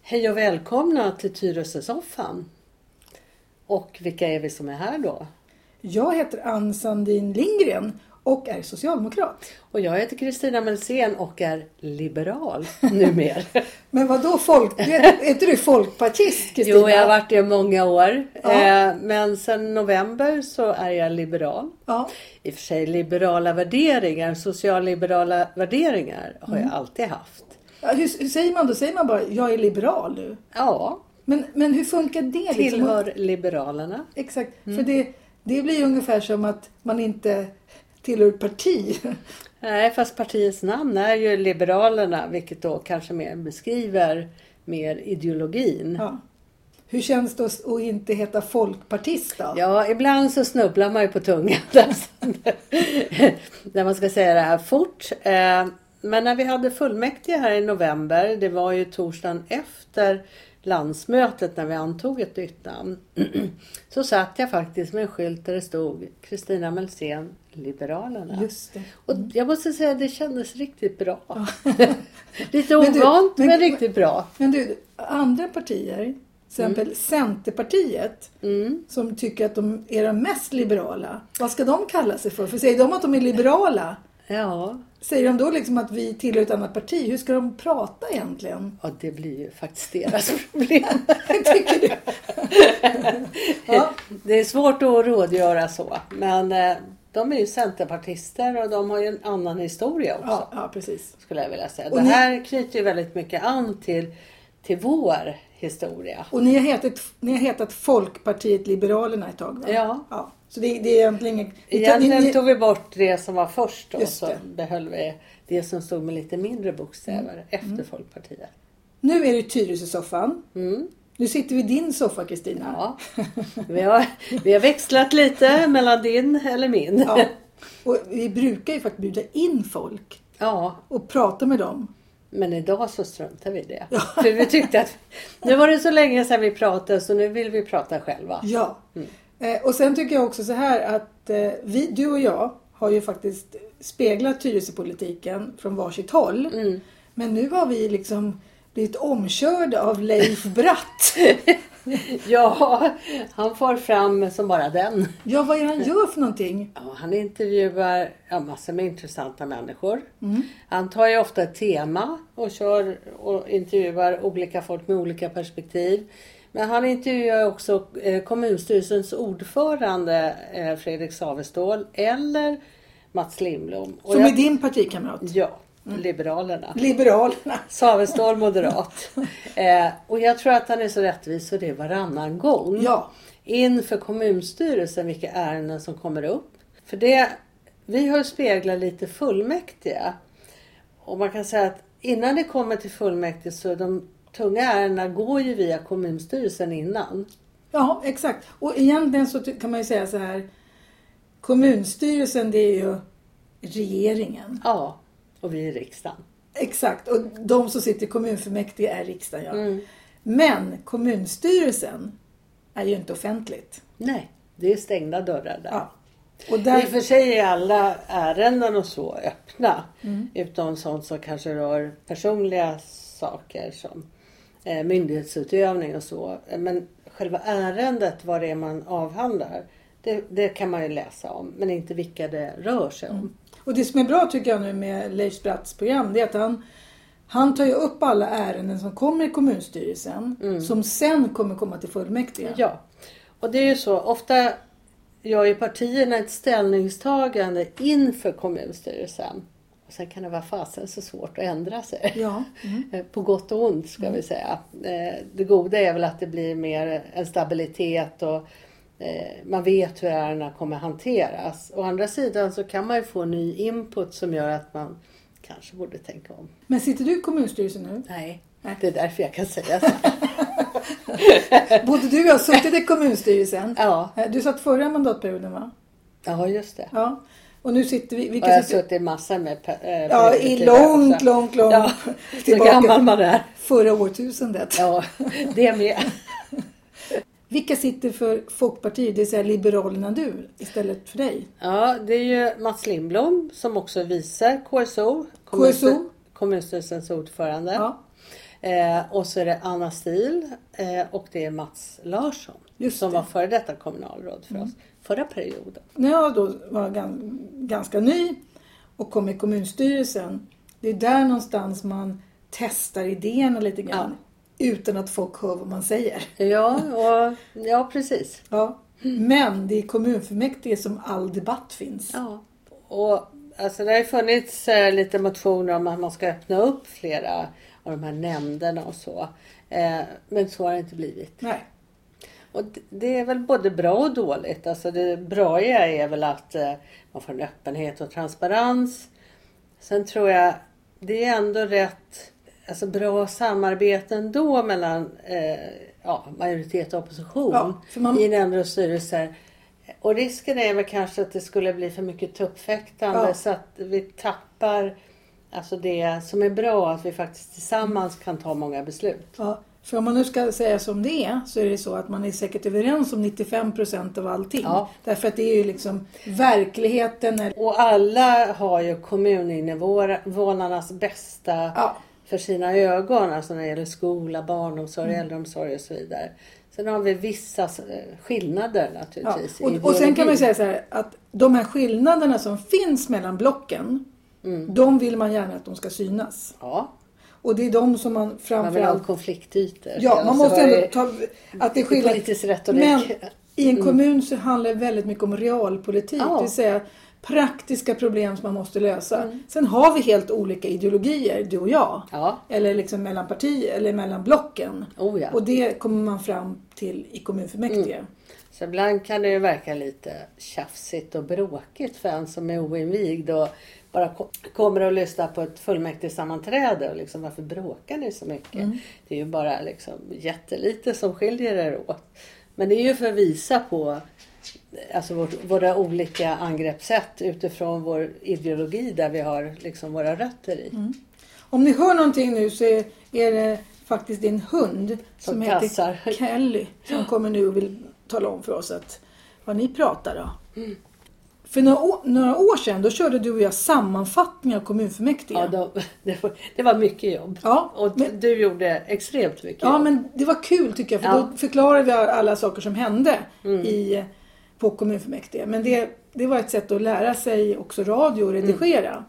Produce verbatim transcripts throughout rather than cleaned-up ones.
Hej och välkomna till Tyresösoffan. Och vilka är vi som är här då? Jag heter Ann Sandin Lindgren och är socialdemokrat. Och jag heter Kristina Melsén och är liberal numera. Men vad då folk? Är du folkpartist, Kristina? Jo, jag har varit det i många år. Ja. Men sedan november så är jag liberal. Ja. I och för sig liberala värderingar, socialliberala värderingar har Mm. jag alltid haft. Ja, hur, hur säger man då? Säger man bara, jag är liberal nu? Ja, Men, men hur funkar det? Liksom? tillhör liberalerna. Exakt, Mm. för det, det blir ju ungefär som att man inte tillhör ett parti. Nej, fast partiets namn är ju Liberalerna, vilket då kanske mer beskriver mer ideologin. Ja. Hur känns det att inte heta folkpartist då? Ja, ibland så snubblar man ju på tungan när man ska säga det här fort. Men när vi hade fullmäktige här i november, det var ju torsdagen efter landsmötet när vi antog ett nytt namn, så satt jag faktiskt med en skylt där det stod Kristina Melsén, Liberalerna. Just det. Och jag måste säga att det kändes riktigt bra. Ja. Lite Men du, ovant men, men- riktigt bra. Men du, andra partier, till exempel Centerpartiet, Mm. som tycker att de är de mest liberala. Vad ska de kalla sig för? För säger de att de är liberala? Ja, Säger de då liksom att vi tillhör ett annat parti? Hur ska de prata egentligen? och det blir ju faktiskt deras problem. Tycker du? Ja. Det är svårt att rådgöra så. Men eh, de är ju centerpartister och de har ju en annan historia också. Ja, ja, precis. Skulle jag vilja säga. Och Det ni- här knyter ju väldigt mycket an till, till vår historia. Och ni har hetat, ni har hetat Folkpartiet Liberalerna ett tag, va? Ja. Ja. Så det, det är egentligen inget... Egentligen ni- ni- tog vi bort det som var först då, Just så det. behöll vi det som stod med lite mindre bokstäver efter Folkpartiet. Nu är det Tyresösoffan. Mm. Nu sitter vi i din soffa, Kristina. Ja. Vi, har, vi har växlat lite mellan din eller min. Ja. Och vi brukar ju faktiskt bjuda in folk Ja, och prata med dem. men idag så struntar vi i det. För vi tyckte att nu var det så länge sedan vi pratade så nu vill vi prata själva. Ja. Mm. Eh, och sen tycker jag också så här att eh, vi, du och jag har ju faktiskt speglat Tyresöpolitiken från varsitt håll. Mm. Men nu har vi liksom blivit omkörda av Leif Bratt. Ja, han får fram som bara den. Ja, vad är det han gör för någonting? Ja, han intervjuar ja, massor med intressanta människor. Mm. Han tar ju ofta ett tema och kör och intervjuar olika folk med olika perspektiv. Men han intervjuar också eh, kommunstyrelsens ordförande eh, Fredrik Savestål eller Mats Lindblom. Och Som jag- är din partikamrat. Ja, Liberalerna. Liberalerna. Savestål moderat. Eh, och jag tror att han är så rättvis så det är varannan gång. Ja. Inför kommunstyrelsen vilka ärenden som kommer upp. För det, vi har speglat lite fullmäktige. Och man kan säga att innan det kommer till fullmäktige så de tunga ärendena går ju via kommunstyrelsen innan. Ja, exakt. Och egentligen så ty- kan man ju säga så här. Kommunstyrelsen, det är ju regeringen. Ja, och vi i riksdagen. Exakt. Och de som sitter i kommunfullmäktige är riksdagen. Ja. Mm. Men kommunstyrelsen är ju inte offentligt. Nej, det är stängda dörrar där. Ja. Och I och där, för sig är alla ärenden och så öppna. Mm. Utom sånt som kanske rör personliga saker som eh, myndighetsutövning och så. Men själva ärendet, vad det är man avhandlar, det, det kan man ju läsa om. Men inte vilka det rör sig om. Mm. och det som är bra tycker jag nu med Leif Bratts program, det är att han, han tar ju upp alla ärenden som kommer i kommunstyrelsen. Mm. Som sen kommer komma till fullmäktige. Ja, och det är ju så. Ofta gör ju partierna ett ställningstagande inför kommunstyrelsen. Och sen kan det vara fasen så svårt att ändra sig. Ja. Mm. Eh, På gott och ont ska vi säga. Eh, Det goda är väl att det blir mer en stabilitet och eh, man vet hur ärendena kommer hanteras. Å andra sidan så kan man ju få ny input som gör att man kanske borde tänka om. Men sitter du i kommunstyrelsen nu? Nej, Nej. det är därför jag kan säga så. Både du och jag har suttit i kommunstyrelsen. Ja, Du satt förra mandatperioden, va? ja just det. Ja. Och nu sitter vi... Och Vilka jag har sitter, suttit massor med pe- eh, ja, perioder i tidigare långt, också. långt, långt Ja, så gammal man är. förra årtusendet. Ja, det med. Vilka sitter för Folkpartiet, det vill säga Liberalerna du, istället för dig? Ja, det är ju Mats Lindblom som också visar K S O. K S O. Kommunstyrelsens ordförande. Ja. Eh, och så är det Anna Stil eh, och det är Mats Larsson. Just som det. var före detta kommunalråd för Mm. oss. Förra perioden. När jag då var gan- ganska ny och kom i kommunstyrelsen. Det är där någonstans man testar idéerna lite grann. Utan att folk hör vad man säger. Ja, och, ja precis. Ja. Men det är kommunfullmäktige som all debatt finns. Ja. Och alltså det har ju funnits eh, lite motioner om att man ska öppna upp flera av de här nämnderna och så. Eh, men så har det inte blivit. Nej. Och det- det är väl både bra och dåligt. Alltså det bra är väl att eh, man får en öppenhet och transparens. Sen tror jag det är ändå rätt alltså bra samarbeten då mellan eh, ja, majoritet och opposition Ja, för man- i nämnder och styrelser. Och risken är väl kanske att det skulle bli för mycket tuppfäktande Ja. så att vi tappar alltså det som är bra, att vi faktiskt tillsammans kan ta många beslut. Ja, för om man nu ska säga som det är så är det så att man är säkert överens om nittiofem procent av allting. Ja. Därför att det är ju liksom verkligheten. Eller, Och alla har ju kommuninvånarnas bästa ja, för sina ögon. Alltså när det gäller skola, barnomsorg, Mm. äldreomsorg och så vidare. Sen har vi vissa eh, skillnader ja. naturligtvis. i Och, och sen kan man ju ideologi. säga så här att de här skillnaderna som finns mellan blocken, Mm. de vill man gärna att de ska synas. Ja, Och det är de som man man vill ha framförallt... konfliktytor. Ja, man Alltså, måste vad ändå är- ta... Att det är skillnad. politisk retorik. Men i en Mm. kommun så handlar det väldigt mycket om realpolitik. Ja. Det vill säga praktiska problem som man måste lösa. Mm. Sen har vi helt olika ideologier, du och jag. Ja, Eller liksom mellan partier eller mellan blocken. oh ja. Och det kommer man fram till i kommunfullmäktige. Mm. Så ibland kan det ju verka lite tjafsigt och bråkigt för en som är oinvigd och bara ko- kommer och lyssna på ett fullmäktigesammanträde och liksom varför bråkar ni så mycket? Mm. Det är ju bara liksom jättelite som skiljer er åt. Men det är ju för att visa på alltså vårt, våra olika angreppssätt utifrån vår ideologi där vi har liksom våra rötter i. Mm. Om ni hör någonting nu så är, är det faktiskt din hund som, Som heter tassar. Kelly som kommer nu och vill tala om för oss att vad ni pratar då. Mm. För några år, några år sedan då körde du och jag sammanfattningar av kommunfullmäktige. Ja, då, det, var, det var mycket jobb. Ja, Och men- du gjorde extremt mycket Ja, jobb. men det var kul tycker jag. För Ja. då förklarade vi alla saker som hände Mm. i, på kommunfullmäktige. Men det, det var ett sätt att lära sig också radio och redigera. Mm.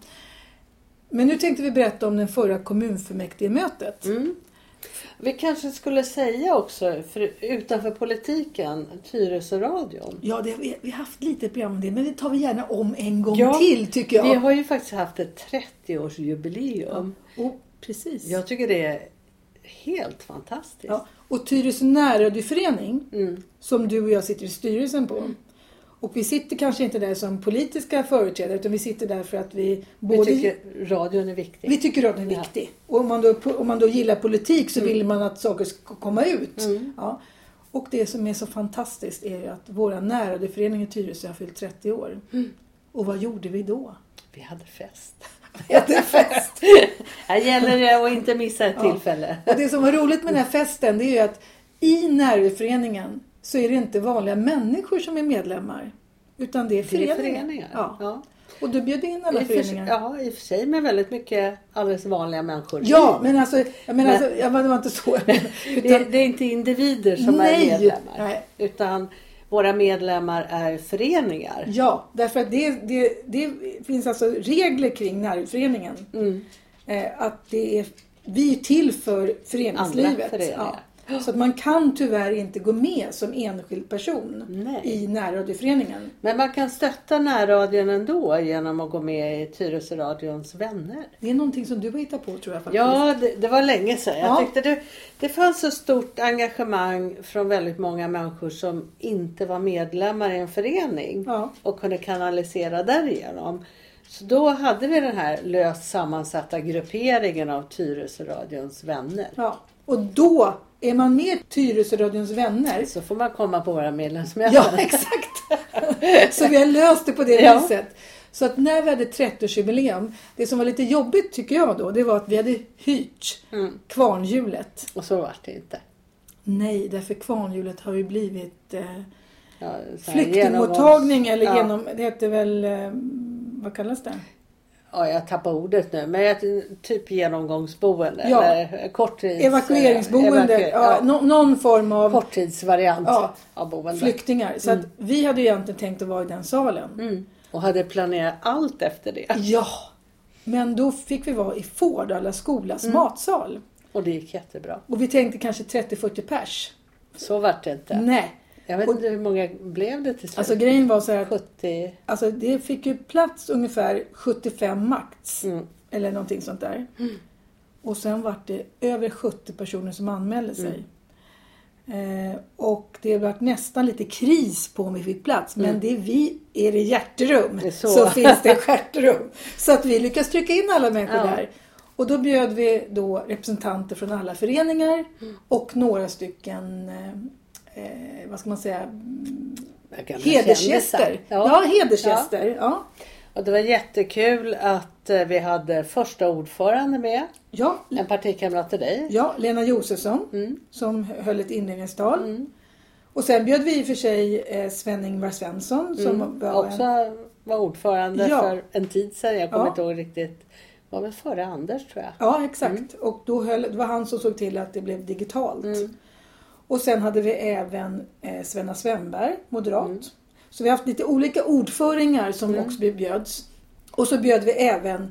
Men nu tänkte vi berätta om den förra kommunfullmäktigemötet. Mm. Vi kanske skulle säga också, för, utanför politiken, Tyresöradion. Ja, det, vi, vi har haft lite program om det. Men det tar vi gärna om en gång Ja, till tycker jag. Vi har ju faktiskt haft ett trettioårsjubileum. Och, precis. Jag tycker det är helt fantastiskt. Ja, och Tyresö närradioförening Mm. som du och jag sitter i styrelsen på. Och vi sitter kanske inte där som politiska företrädare utan vi sitter där för att vi både... Vi tycker radion är viktig. Vi tycker att den är Ja. viktig. Och om man, då, om man då gillar politik så vill man att saker ska komma ut. Mm. Ja. Och det som är så fantastiskt är ju att våra närradioförening i Tyresö har fyllt trettio år. Mm. Och vad gjorde vi då? Vi hade fest. Vi hade fest. Här gäller det att inte missa ett Ja. tillfälle. Och det som var roligt med den här festen det är ju att i närradioföreningen så är det inte vanliga människor som är medlemmar. Utan det är Det föreningar. är föreningar. Ja. Ja. Och du bjöd in alla I och för, föreningar. ja, i och för sig med väldigt mycket alldeles vanliga människor. Ja, men alltså, jag menar, Men- alltså, jag, det var inte så. Det, Utan, det är inte individer som Nej, är medlemmar. nej. Utan våra medlemmar är föreningar. ja, därför att det, det, det finns alltså regler kring närföreningen. Mm. Eh, att det är, vi är till för föreningslivet. Andra föreningar. Ja. Så att man kan tyvärr inte gå med som enskild person Nej. i närradioföreningen. Men man kan stötta närradion ändå genom att gå med i Tyresöradions vänner. Det är någonting som du har hittat på tror jag faktiskt. Ja, det, det var länge sedan. Jag Ja. tyckte det, det fanns så stort engagemang från väldigt många människor som inte var medlemmar i en förening. Ja. Och kunde kanalisera därigenom. Så då hade vi den här löst sammansatta grupperingen av Tyresöradions vänner. Ja. Och då är man med i Tyresöradions vänner. Så får man komma på våra medlemsmöten. Ja, exakt. Så vi har löst det på det Ja. viset. Så att när vi hade trettioårsjubileum, det som var lite jobbigt tycker jag då, det var att vi hade hyrt Mm. kvarnhjulet. Och så var det inte. Nej, därför kvarnhjulet har ju blivit eh, Ja, så här flyktingmottagning genomgångs- eller ja. genom, det heter väl, eh, vad kallas det? ja, jag tappar ordet nu, men jag, typ genomgångsboende. Ja. Eller korttids, Evakueringsboende. evaku- ja, ja. no, någon form av Korttidsvariant ja, av boende. flyktingar. Så Mm. att vi hade egentligen tänkt att vara i den salen. Mm. Och hade planerat allt efter det. Ja, men då fick vi vara i Fårdala skolas Mm. matsal. Och det gick jättebra. Och vi tänkte kanske trettio till fyrtio pers. Så var det inte. Nej. Jag vet Och- inte hur många blev det till slut. Alltså grejen var så här att sjuttio. alltså, det fick ju plats ungefär sjuttiofem max. Mm. Eller någonting sånt där. Och sen var det över sjuttio personer som anmälde sig. Eh, och det var nästan lite kris på om vi fick plats. Men Mm. det är vi, är det hjärterum Det är så. så. finns det stjärterum. Så att vi lyckas trycka in alla människor Ja. där. Och då bjöd vi då representanter från alla föreningar. Och några stycken, eh, eh, vad ska man säga, Gamla hedersgäster. kändisar. Ja, Ja. hedersgäster. Ja. Och det var jättekul att eh, vi hade första ordförande med. Ja, En partikamrat till dig. ja, Lena Josefsson Mm. som höll ett inledningstal. Mm. Och sen bjöd vi i och för sig eh, Sven-Ingvar Svensson som Mm. var Också en, var ordförande Ja. för en tid sedan. Jag kommer Ja. inte ihåg riktigt. Det var väl före Anders tror jag. Ja, exakt. Mm. Och då höll, det var han som såg till att det blev digitalt. Mm. Och sen hade vi även eh, Svenna Svenberg, moderat. Mm. Så vi har haft lite olika ordföringar som Mm. också bjöds. Och så bjöd vi även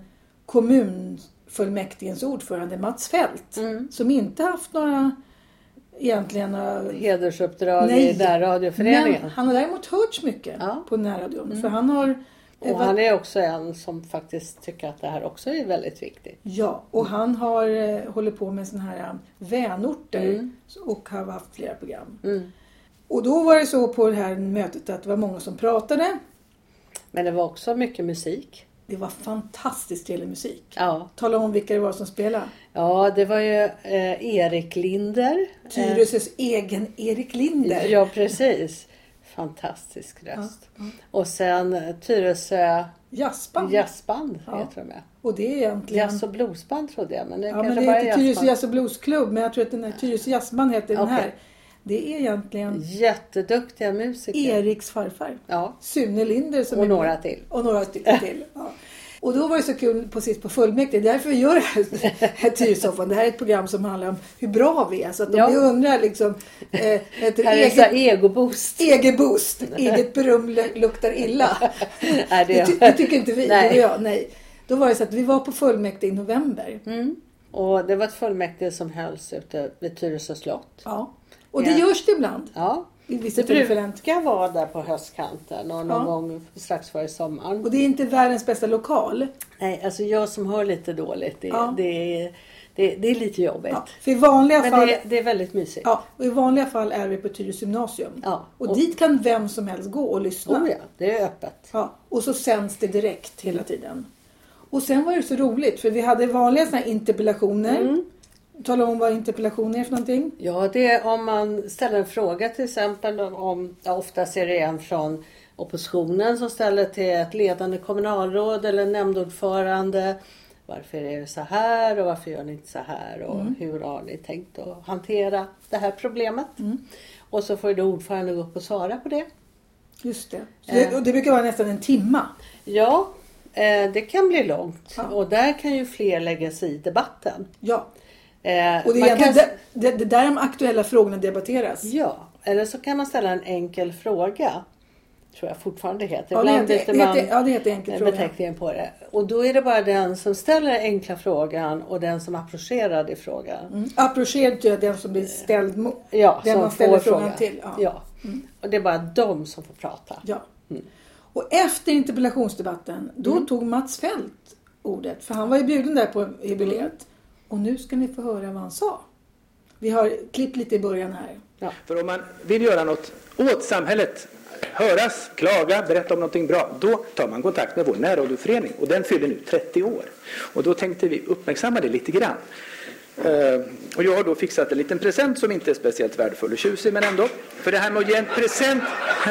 kommunfullmäktigens ordförande Mats Fält. Mm. Som inte haft några, egentligen några... Hedersuppdrag Nej. i närradioföreningen. Men han har däremot hörts mycket Ja. på närradion. Mm. För han har... Och han är också en som faktiskt tycker att det här också är väldigt viktigt. Ja, och han har eh, hållit på med såna här eh, vänorter Mm. och har haft flera program. Mm. Och då var det så på det här mötet att det var många som pratade. Men det var också mycket musik. Det var fantastiskt trevlig musik. Ja, Tala om vilka det var som spelade. ja det var ju eh, Erik Linder. Tyresös egen Erik Linder. Eh, ja, precis. Fantastisk röst. Ja, ja. Och sen eh, Tyresö Jazzband. jazzband Ja. heter de med. Och det är egentligen... Jazz och bluesband trodde jag. Men det ja, kanske men det bara heter är Tyresö jazzband. Jazz och Bluesklubb. Men jag tror att den här Tyresö Jazzband heter den Okej. här. Det är egentligen Jätteduktiga musiker. Eriks farfar. Ja, Sune Linder som och är några med. till. Och några stycken till. Ja. Och då var det så kul precis på fullmäktige. Därför vi gör det här Tyresoffan. Det här är ett program som handlar om hur bra vi är. Så att om Ja. vi undrar liksom eh, ett Här är så här eget, egoboost. eget boost. Eget beröm lu- luktar illa. Nej, Det, ty- det det tycker inte vi. Nej. Nej. Jag, nej. Då var det så att vi var på fullmäktige i november. Mm. Och det var ett fullmäktige som hölls ute vid Tyresö slott. Ja. Och det Ja. görs det ibland. Ja, I vissa det tillfällen. brukar vara där på höstkanten och någon Ja. gång strax före sommaren. Och det är inte världens bästa lokal. Nej, alltså jag som hör lite dåligt, det, Ja. det, är, det, det är lite jobbigt. Ja. För i vanliga Men fall... det, det är väldigt mysigt. Ja, och i vanliga fall är vi på Tyresö gymnasium. Ja. Och, Och- dit kan vem som helst gå och lyssna. Oh ja, det är öppet. Ja, och så sänds det direkt hela tiden. Och sen var det så roligt för vi hade vanliga såna här interpellationer. Mm. Tala om vad interpellationer är för någonting. Ja, det är om man ställer en fråga till exempel om, ja, oftast är det en från oppositionen som ställer till ett ledande kommunalråd eller nämndordförande. Varför är det så här och varför gör ni inte så här och Mm. hur har ni tänkt att hantera det här problemet? Mm. Och så får ju då ordförande gå upp och svara på det. Just det. Så det. Och det brukar vara nästan en timma. Ja, eh, det kan bli långt Ja. och där kan ju fler lägga sig i debatten. Ja. Eh, Och det man är kan- egentligen det, det, det där de aktuella frågorna debatteras. Ja, eller så kan man ställa en enkel fråga. Tror jag fortfarande heter. Ja, det Ibland heter, byter det man heter, ja, det heter enkel fråga. beteckningen på det. Och då är det bara den som ställer enkla frågan och den som approcherar i frågan. Mm. Approcherad är den som blir ställd mot. Ja, Den som man ställer får frågan frågan. till, ja. Ja. Och det är bara de som får prata. Ja. Mm. Och efter interpellationsdebatten, då Mm. tog Mats Fält ordet. För han var ju bjuden där på jubileet. Mm. Och nu ska ni få höra vad han sa. Vi har klippt lite i början här. Ja. För om man vill göra något åt samhället, höras, klaga, berätta om någonting bra, då tar man kontakt med vår närradioförening. Och den fyller nu trettio år. Och då tänkte vi uppmärksamma det lite grann. Uh, och jag har då fixat en liten present som inte är speciellt värdefull och tjusig, men ändå. För det här med att ge en present,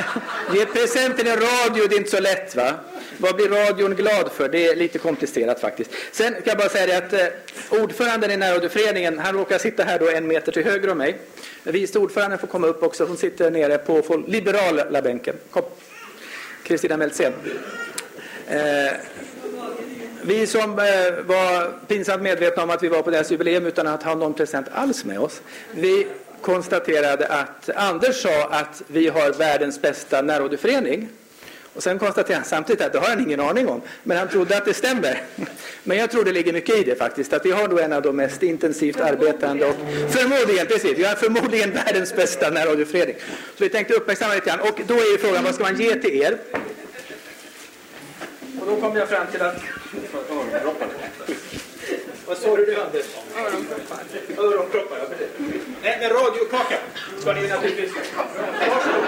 ge present till en radio, det är inte så lätt, va? Vad blir radion glad för? Det är lite komplicerat faktiskt. Sen kan jag bara säga det att eh, ordföranden i närradioföreningen, han råkar sitta här då en meter till höger om mig. Vice ordföranden får komma upp också, hon sitter nere på liberala bänken. Kom. Kristina Meltzén. Eh, Vi som eh, var pinsamt medvetna om att vi var på deras jubileum utan att ha någon present alls med oss. Vi konstaterade att Anders sa att vi har världens bästa närradioförening. Och sen konstaterade han samtidigt att det har han ingen aning om. Men han trodde att det stämmer. Men jag tror det ligger mycket i det faktiskt. Att vi har då en av de mest intensivt arbetande och förmodligen, precis, vi har förmodligen världens bästa närradioförening. Så vi tänkte uppmärksamma lite grann. Och då är ju frågan, vad ska man ge till er? Och då kom jag fram till att... Vad sa du Anders? Öronproppar. Öronproppar, ja precis. Nej, men radiokaka ska ni naturligtvis. Varsågod.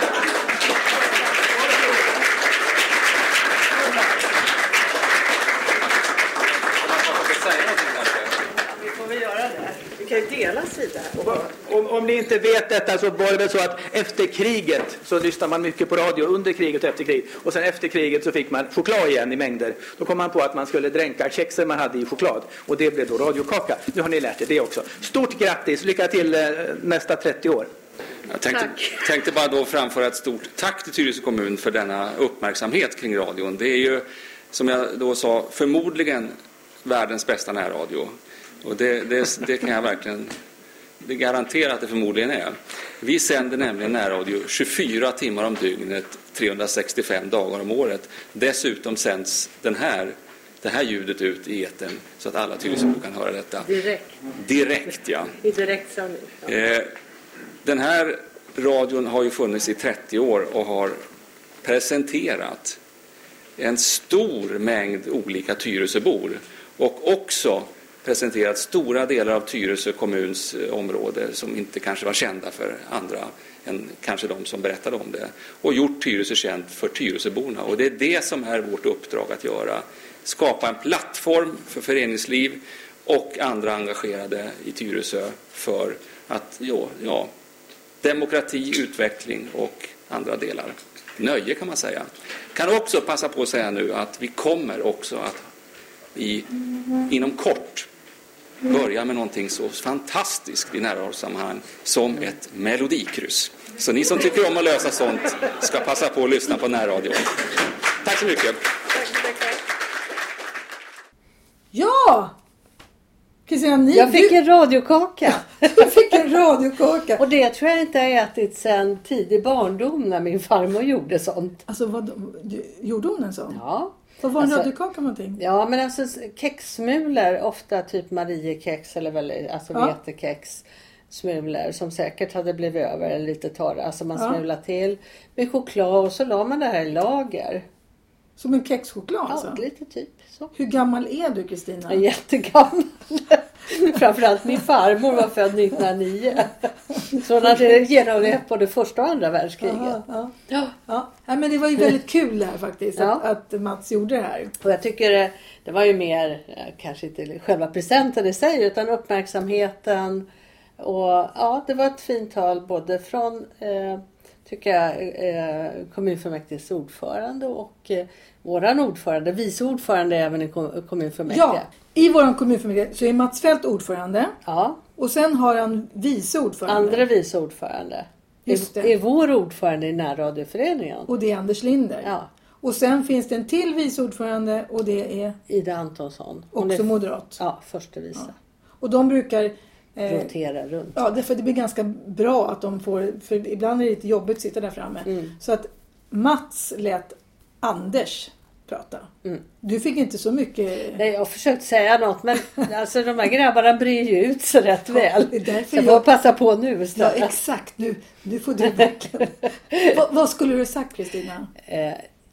Vi får väl göra det. Vi kan ju dela sida. Om, om ni inte vet detta så var det väl så att efter kriget så lyssnade man mycket på radio under kriget och efter kriget. Och sen efter kriget så fick man choklad igen i mängder. Då kom man på att man skulle dränka kexer man hade i choklad. Och det blev då radiokaka. Nu har ni lärt er det också. Stort grattis, lycka till eh, nästa trettio år. Jag tänkte, tänkte bara då framföra ett stort tack till Tyresö kommun för denna uppmärksamhet kring radion. Det är ju, som jag då sa, förmodligen världens bästa närradio. Och det, det, det kan jag verkligen det garantera att det förmodligen är. Vi sänder nämligen närradio tjugofyra timmar om dygnet, trehundrasextiofem dagar om året. Dessutom sänds den här, det här ljudet ut i etern så att alla Tyresöbor kan höra detta. Direkt. Direkt, ja. I direkt sändning. Ja. Eh, den här radion har ju funnits i trettio år och har presenterat en stor mängd olika Tyresöbor och också presenterat stora delar av Tyresö kommuns område som inte kanske var kända för andra än kanske de som berättade om det, och gjort Tyresö känt för Tyresöborna. Och det är det som är vårt uppdrag att göra. Skapa en plattform för föreningsliv och andra engagerade i Tyresö för att ja, ja, demokrati, utveckling och andra delar. Nöje kan man säga. Kan också passa på att säga nu att vi kommer också att i, inom kort börja med någonting så fantastiskt i närradiosammanhang som ett melodikryss. Så ni som tycker om att lösa sånt ska passa på att lyssna på närradion. Tack så mycket. Ja! Kristina, ni, Jag fick du, en radiokaka. jag fick en radiokaka. Och det tror jag inte jag ätit sedan tidig barndom när min farmor gjorde sånt. Alltså, vad, gjorde hon en sån? Ja. Vad var en Alltså- radiokaka för någonting? Ja, men alltså kexsmulor, ofta typ Mariekex eller väl, alltså Ja. vetekex smulor som säkert hade blivit över eller lite torra. Alltså man Ja. smular till med choklad och så la man det här i lager. Som en kexchoklad Ja, alltså? lite typ så. Hur gammal är du, Kristina? Jag är jättegammal. Framförallt min farmor var född nittonhundranio. Så hon hade genomlevt både första och andra världskriget. Aha, ja. Ja. Ja. Ja, men det var ju väldigt kul här faktiskt Ja. att, att Mats gjorde det här. Och jag tycker det, det var ju mer, eh, kanske inte själva presenten i sig, utan uppmärksamheten. Och ja, det var ett fint tal både från, eh, tycker jag, eh, kommunfullmäktiges ordförande och eh, våran ordförande, vice ordförande även i kom- kommunfullmäktige. Ja, i våran kommunfullmäktige så är Mats Fält ordförande. Ja, Och sen har han vice ordförande. andra vice ordförande. Just Är, det. är vår ordförande i närradioföreningen. Och det är Anders Linder. Ja, Och sen finns det en till vice ordförande och det är Ida Antonsson. Hon också är, moderat. ja, första vice. Ja. Och de brukar... Eh, Rotera runt. ja, därför det blir ganska bra att de får... För ibland är det lite jobbigt att sitta där framme. Mm. Så att Mats lät Anders prata. Mm. Du fick inte så mycket... Nej, jag har försökt säga något, men alltså, de här grabbarna bryr ju ut sig rätt väl. det är därför Så jag jag- får passa på nu Ja, istället. exakt. Nu, nu får du verkligen... vad, vad skulle du ha sagt, Kristina? Eh,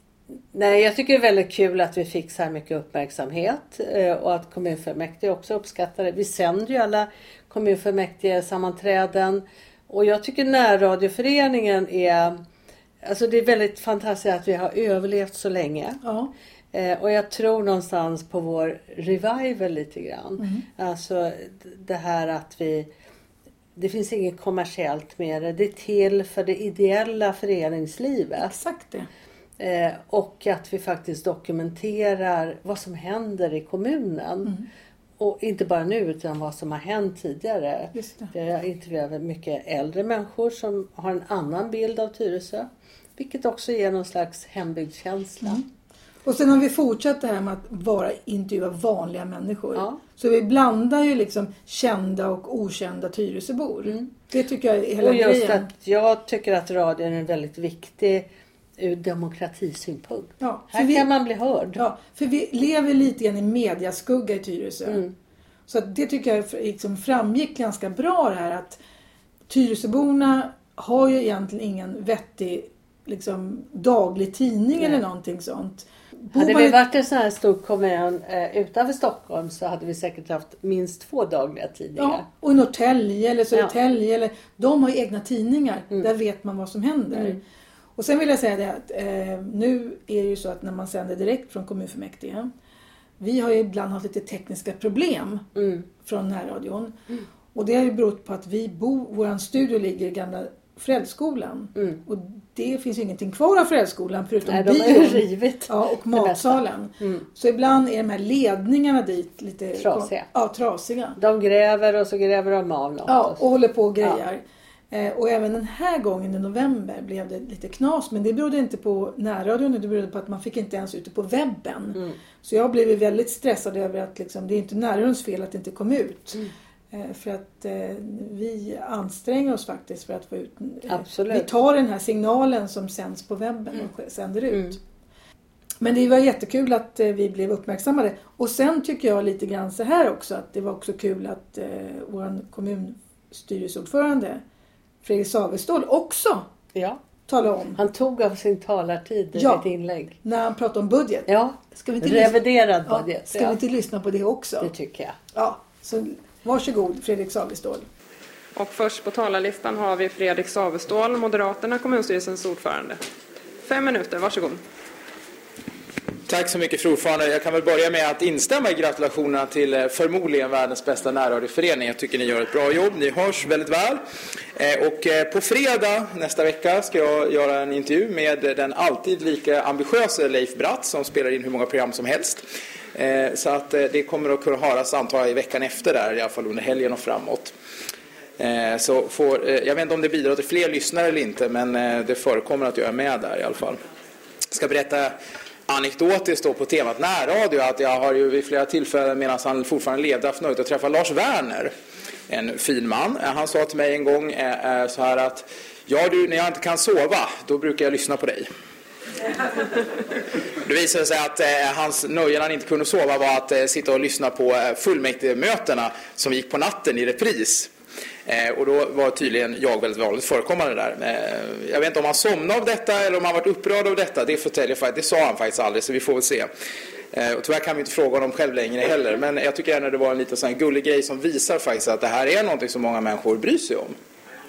nej, jag tycker det är väldigt kul att vi fick så här mycket uppmärksamhet eh, och att kommunfullmäktige också uppskattar det. Vi sänder ju alla kommunfullmäktige sammanträden och jag tycker närradioföreningen är, alltså det är väldigt fantastiskt att vi har överlevt så länge. Ja. Eh, och jag tror någonstans på vår revival lite grann. Mm. Alltså d- det här att vi, det finns inget kommersiellt med det. Det är till för det ideella föreningslivet. Exakt det. Eh, och att vi faktiskt dokumenterar vad som händer i kommunen. Mm. Och inte bara nu utan vad som har hänt tidigare. Just det. Vi har intervjuat mycket äldre människor som har en annan bild av Tyresö. Vilket också ger någon slags hembygdskänsla. Mm. Och sen har vi fortsatt det här med att bara intervjua vanliga människor. Ja. Så vi blandar ju liksom kända och okända Tyresöbor. Mm. Det tycker jag är hela och just grejen. att jag tycker att radion är väldigt viktig ur demokratisynpunkt. Ja, här vi, kan man bli hörd. Ja, för vi lever lite grann i mediaskugga i Tyresö. Mm. Så att det tycker jag liksom framgick ganska bra det här att Tyresöborna har ju egentligen ingen vettig liksom, daglig tidning. Nej. Eller någonting sånt. Bor hade man... vi varit en sån här stor kommun eh, utanför Stockholm så hade vi säkert haft minst två dagliga tidningar. Ja, och i Norrtälje eller Södertälje, ja. Eller, de har ju egna tidningar. Mm. Där vet man vad som händer. Mm. Och sen vill jag säga det att eh, nu är det ju så att när man sänder direkt från kommunfullmäktige. Vi har ju ibland haft lite tekniska problem mm. från närradion. Mm. Och det har ju berott på att vi bor, våran studio ligger i gamla Fredskolan. Mm. Och det finns ju ingenting kvar av Fredskolan förutom Nej, de är rivit. Ja, och matsalen. Mm. Så ibland är de här ledningarna dit lite trasiga. Ja, trasiga. De gräver och så gräver de av något. Ja, och håller på och grejer. Ja. Eh, och även den här gången i november blev det lite knas. Men det berodde inte på närradion. Det berodde på att man fick inte ens ute på webben. Mm. Så jag blev väldigt stressad över att liksom, det är inte närradions fel att det inte kom ut. Mm. För att eh, vi anstränger oss faktiskt för att få ut... Eh, Absolut. Vi tar den här signalen som sänds på webben mm. och sänder ut. Mm. Men det var jättekul att eh, vi blev uppmärksammade. Och sen tycker jag lite grann så här också. Att det var också kul att eh, vår kommunstyrelseordförande Fredrik Savestål också ja. talade om. Han tog av sin talartid i ja, ett inlägg. När han pratade om budget. Ja, ska vi inte reviderad lyssna? budget. Ja, ska ja. vi inte lyssna på det också? Det tycker jag. Ja, så... Varsågod Fredrik Savestål. Och först på talarlistan har vi Fredrik Savestål, Moderaterna, kommunstyrelsens ordförande. Fem minuter, varsågod. Tack så mycket fru ordförande. Jag kan väl börja med att instämma i gratulationerna till förmodligen världens bästa närradioförening. Jag tycker ni gör ett bra jobb, ni hörs väldigt väl. Och på fredag nästa vecka ska jag göra en intervju med den alltid lika ambitiösa Leif Bratt som spelar in hur många program som helst. Så att det kommer att kunna höras antar jag i veckan efter där, i alla fall under helgen och framåt. Så får, jag vet inte om det bidrar till fler lyssnare eller inte, men det förekommer att jag är med där i alla fall. Jag ska berätta anekdotiskt då på temat närradio att jag har ju vid flera tillfällen medan han fortfarande levde haft nöjt att träffa Lars Werner, en fin man. Han sa till mig en gång så här att ja du, när jag inte kan sova då brukar jag lyssna på dig. Det visade sig att eh, hans nöjen han inte kunde sova var att eh, sitta och lyssna på eh, fullmäktigemötena som gick på natten i repris. Eh, och då var tydligen jag väldigt vanligt förekommande där. Eh, jag vet inte om han somnade av detta eller om han varit upprörd av detta. Det, förtäljer, det sa han faktiskt aldrig, så vi får väl se. Eh, och tyvärr kan vi inte fråga honom själv längre heller. Men jag tycker ändå det var en liten sån här gullig grej som visar faktiskt att det här är någonting som många människor bryr sig om.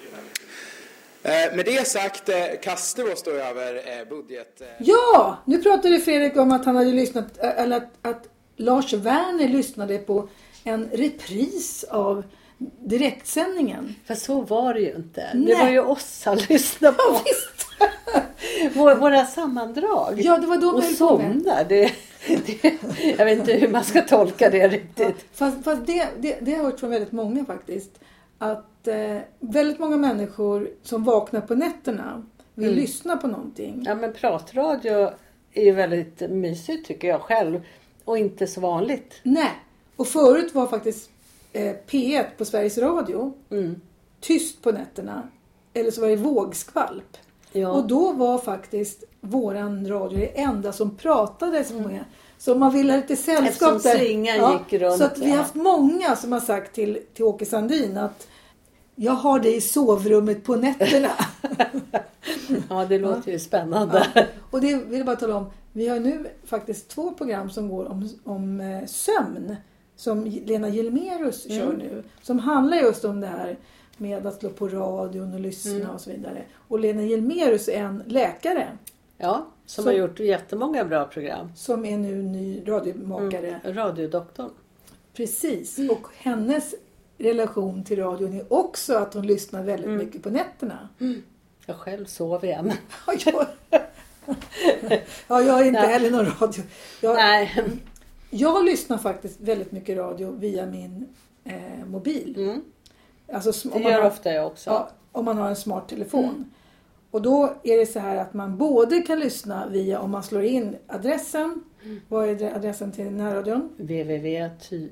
Med det sagt kastar vi oss då över budget. Ja, nu pratade Fredrik om att han hade lyssnat, eller att, att Lars Werner lyssnade på en repris av direktsändningen. För så var det ju inte. Nej. Det var ju oss han lyssnade på. Ja, visst. Våra, våra sammandrag. Ja, det var de och somnar. Det, det, jag vet inte hur man ska tolka det riktigt. Ja, fast fast det, det, det har jag hört från väldigt många faktiskt. Att eh, väldigt många människor som vaknar på nätterna vill mm. lyssna på någonting. Ja, men pratradio är ju väldigt mysigt tycker jag själv. Och inte så vanligt. Nej. Och förut var faktiskt eh, P ett på Sveriges Radio mm. tyst på nätterna. Eller så var det vågskvalp. Ja. Och då var faktiskt våran radio det enda som pratade så många. Mm. Så man vill ha lite sällskap eftersom där. Slingan ja, gick runt. Så att vi har haft många som har sagt till, till Åke Sandin att jag har det i sovrummet på nätterna. Ja, det låter ja. ju spännande. Ja. Och det vill jag bara tala om. Vi har nu faktiskt två program som går om, om eh, sömn. Som Lena Hjelmerus mm. kör nu. Som handlar just om det här med att slå på radion och lyssna mm. och så vidare. Och Lena Hjelmerus är en läkare. Ja, som, som har gjort jättemånga bra program. Som är nu ny radiomakare. Mm. Radiodoktorn. Precis. Mm. Och hennes relation till radion är också att hon lyssnar väldigt mm. mycket på nätterna. Mm. Jag själv sov igen. ja, jag, ja, jag är inte Nej. heller någon radio. Jag, Nej. jag lyssnar faktiskt väldigt mycket radio via min eh, mobil. Mm. Alltså, det gör har, ofta jag också. Ja, om man har en smart telefon. Mm. Och då är det så här att man både kan lyssna via, om man slår in adressen. Mm. Vad är adressen till närradion? w w w punkt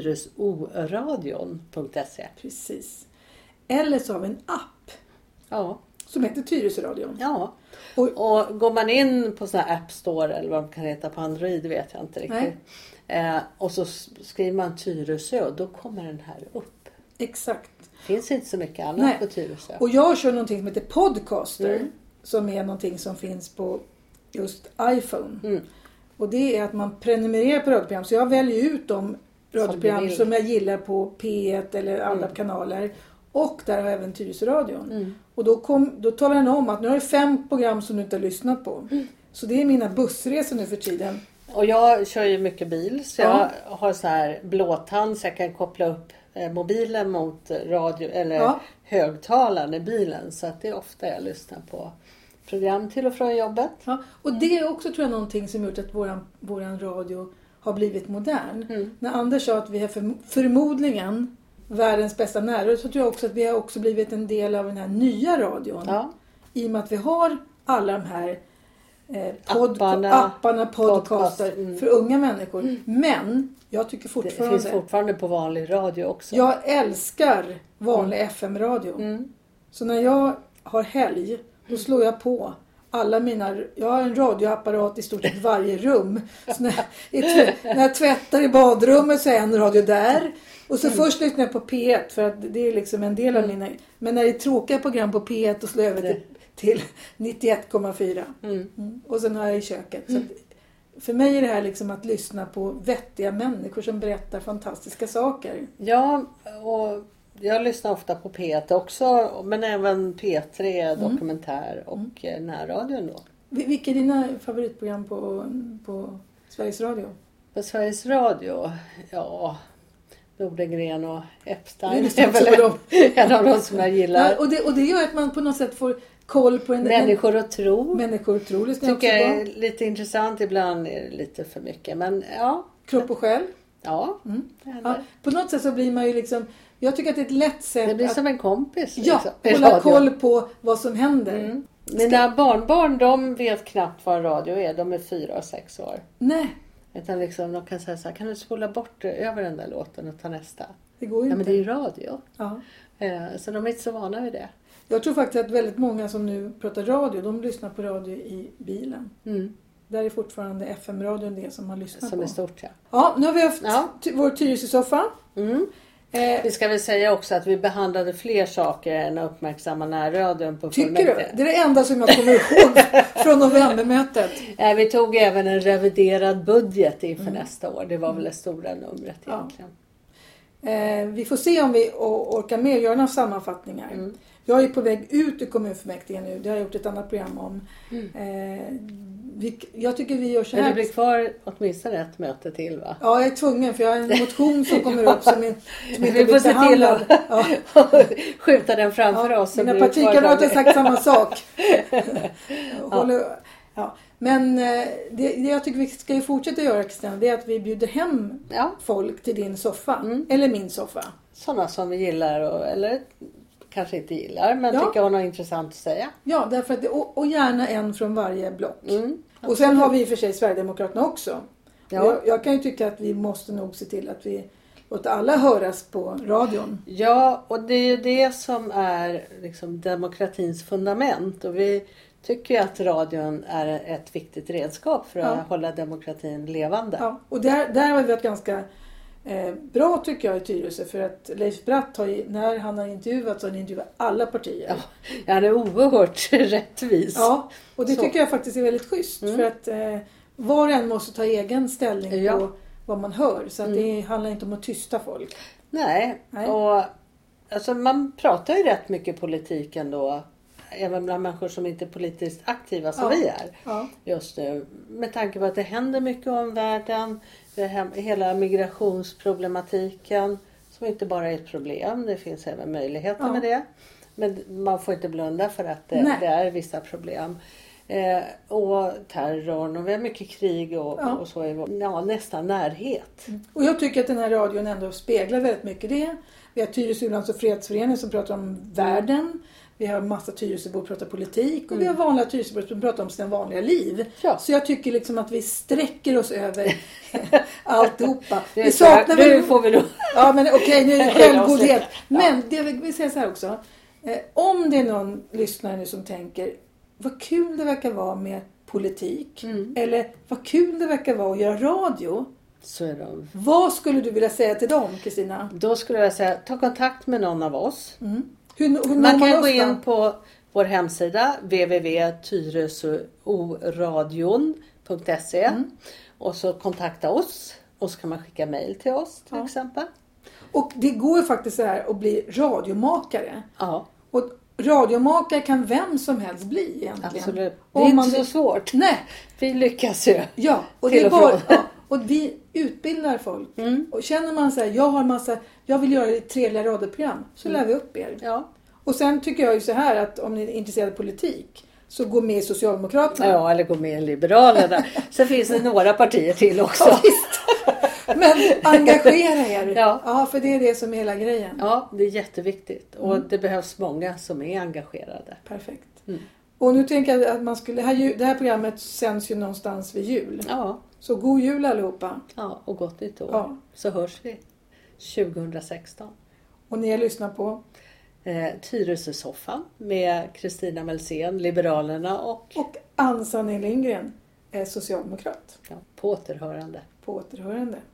tyresoradion punkt se. Precis. Eller så har vi en app. Ja. Som heter Tyresöradion. Ja. Och, och går man in på sån här App Store eller vad de kan heta på Android, vet jag inte riktigt. Eh, och så skriver man Tyresö, då kommer den här upp. Exakt. Det finns inte så mycket annat Nej. på Tyresö. Och jag kör någonting som heter Podcaster. Mm. Som är någonting som finns på just iPhone. Mm. Och det är att man prenumererar på radioprogram. Så jag väljer ut de radioprogram som, som jag gillar på P ett eller andra mm. kanaler. Och där har jag även Tyresöradion. Mm. Och då, kom, då talar den om att nu har det fem program som du inte har lyssnat på. Mm. Så det är mina bussresor nu för tiden. Och jag kör ju mycket bil. Så ja. jag har så här blåtand så jag kan koppla upp eh, mobilen mot radio eller ja. högtalaren i bilen. Så att det är ofta jag lyssnar på program till och från jobbet. Ja. Och det är också tror jag någonting som gjort att våran, våran radio har blivit modern. Mm. När Anders sa att vi har för, förmodligen världens bästa närradio, så tror jag också att vi har också blivit en del av den här nya radion. Ja. I och med att vi har alla de här eh, pod- apparna, apparna podcaster podcast. mm. för unga människor. Mm. Men jag tycker fortfarande... Det finns fortfarande på vanlig radio också. Jag älskar vanlig mm. F M-radio. Mm. Så när jag har helg, då slår jag på alla mina... Jag har en radioapparat i stort sett varje rum. Så när, jag, när jag tvättar i badrummet så är en radio där. Och så mm. först lyssnar jag på P ett för att det är liksom en del av mm. mina... Men när det är tråkiga program på P ett, då slår jag över till, till nittioett komma fyra. Mm. Mm. Och sen har jag i köket. Mm. Så att, för mig är det här liksom att lyssna på vettiga människor som berättar fantastiska saker. Ja, och jag lyssnar ofta på P ett också. Men även P tre, dokumentär mm. och mm. närradion då. Vilka är dina favoritprogram på, på Sveriges Radio? På Sveriges Radio? Ja... Nordengren och Epstein det är, är väl en av de som jag gillar. Ja, och, det, och det gör att man på något sätt får koll på en... Människor och tro. Människor och tro. Det tycker jag är lite intressant. Ibland är det lite för mycket. Men ja. Kropp och själ. Ja, mm. ja. På något sätt så blir man ju liksom... Jag tycker att det är ett lätt sätt det blir att... som en kompis. Ja, liksom, hålla koll på vad som händer. Mm. Mina barnbarn, de vet knappt vad en radio är. De är fyra och sex år. Nej. Utan liksom, de kan säga så här, kan du spola bort över den där låten och ta nästa? Det går ju ja, inte. Men det är ju radio. Ja. Så de är inte så vana vid det. Jag tror faktiskt att väldigt många som nu pratar radio, de lyssnar på radio i bilen. Mm. Där är fortfarande F M-radion det som man lyssnar som på. Som är stort, ja. Ja, nu har vi haft ja. t- vår Tyresö-soffa. Mm. Eh, vi ska väl säga också att vi behandlade fler saker än att uppmärksamma närradion på Tycker fullmäktige. du? Det är det enda som jag kommer ihåg från novembermötet. Eh, vi tog även en reviderad budget inför mm. nästa år. Det var väl det stora numret egentligen. Ja. Eh, vi får se om vi orkar med att göra några sammanfattningar. Mm. Jag är på väg ut ur kommunfullmäktige nu. Det har jag gjort ett annat program om. Mm. Eh, vi, jag tycker vi gör så här. Men du blir kvar åtminstone ett möte till, va? Ja, jag är tvungen för jag har en motion som kommer upp som, är, som inte blir behandlad. Ja. Skjuta den framför ja, oss. Mina partikamrater har sagt samma sak. Håller, ja. Men det, det jag tycker vi ska ju fortsätta göra, Kristina, det är att vi bjuder hem ja. folk till din soffa. Mm. Eller min soffa. Sådana som vi gillar och, eller kanske inte gillar, men ja. tycker har något intressant att säga. Ja, därför att det, och, och gärna en från varje block. Mm, och sen har vi i och för sig Sverigedemokraterna också. Ja. Jag, jag kan ju tycka att vi måste nog se till att vi låter alla höras på radion. Ja, och det är ju det som är liksom demokratins fundament. Och vi tycker ju att radion är ett viktigt redskap för att ja. hålla demokratin levande. Ja, och där, där har vi varit ganska eh, bra tycker jag i Tyresö. För att Leif Bratt har ju, när han har intervjuat så har han intervjuat alla partier. Ja, han är oerhört rättvis. Ja, och det så. tycker jag faktiskt är väldigt schysst. Mm. För att eh, var och en måste ta egen ställning ja. på vad man hör. Så att mm. det handlar inte om att tysta folk. Nej, Nej. och alltså, man pratar ju rätt mycket politik ändå. Även bland människor som inte är politiskt aktiva som ja. vi är ja. just nu. Med tanke på att det händer mycket om världen. Hela migrationsproblematiken som inte bara är ett problem. Det finns även möjligheter ja. med det. Men man får inte blunda för att det, det är vissa problem. Eh, och terrorn och vi har mycket krig och, ja. och så är vår, ja, nästan närhet. Mm. Och jag tycker att den här radion ändå speglar väldigt mycket det. Vi har Tyresö Ulands- och fredsförening som pratar om världen. Vi har massa Tyresöbor som pratar politik. Och mm. vi har vanliga Tyresöbor som pratar om sina vanliga liv. Ja. Så jag tycker liksom att vi sträcker oss över alltihopa. Det vi saknar nu väl... får vi då. Ja, men okej, okay, nu är det självgodhet. Men det vill vi säga så här också. Eh, om det är någon lyssnare nu som tänker, vad kul det verkar vara med politik. Mm. Eller vad kul det verkar vara att göra radio. Så är de. Vad skulle du vilja säga till dem, Kristina? Då skulle jag säga, ta kontakt med någon av oss. Mm. Hur, hur man kan gå in på vår hemsida w w w punkt tyresöoradion punkt se mm. och så kontakta oss. Och så kan man skicka mejl till oss till ja. exempel. Och det går ju faktiskt så här att bli radiomakare. Ja. Och radiomakare kan vem som helst bli egentligen. Absolut. Det är inte man... så svårt. Nej. Vi lyckas ju. Ja, och, det är bara, ja, och vi utbildar folk. Mm. Och känner man så här, jag har massa, jag vill göra ett trevliga radioprogram. Så mm. lär vi upp er. Ja. Och sen tycker jag ju så här att om ni är intresserade av politik så gå med i Socialdemokraterna. Ja, eller gå med i Liberalerna. Sen finns det några partier till också. Ja, visst. Men engagera er. Ja. Ja, för det är det som är hela grejen. Ja, det är jätteviktigt. Och mm. det behövs många som är engagerade. Perfekt. Mm. Och nu tänker jag att man skulle, det här, det här programmet sänds ju någonstans vid jul. Ja. Så god jul allihopa. Ja, och gott nytt år. Ja. Så hörs vi tjugohundrasexton. Och ni har lyssnat på eh, Tyresösoffan med Kristina Melsén, Liberalerna och... Och Ann-Sanne Lindgren, eh, socialdemokrat. Ja, på återhörande. På återhörande.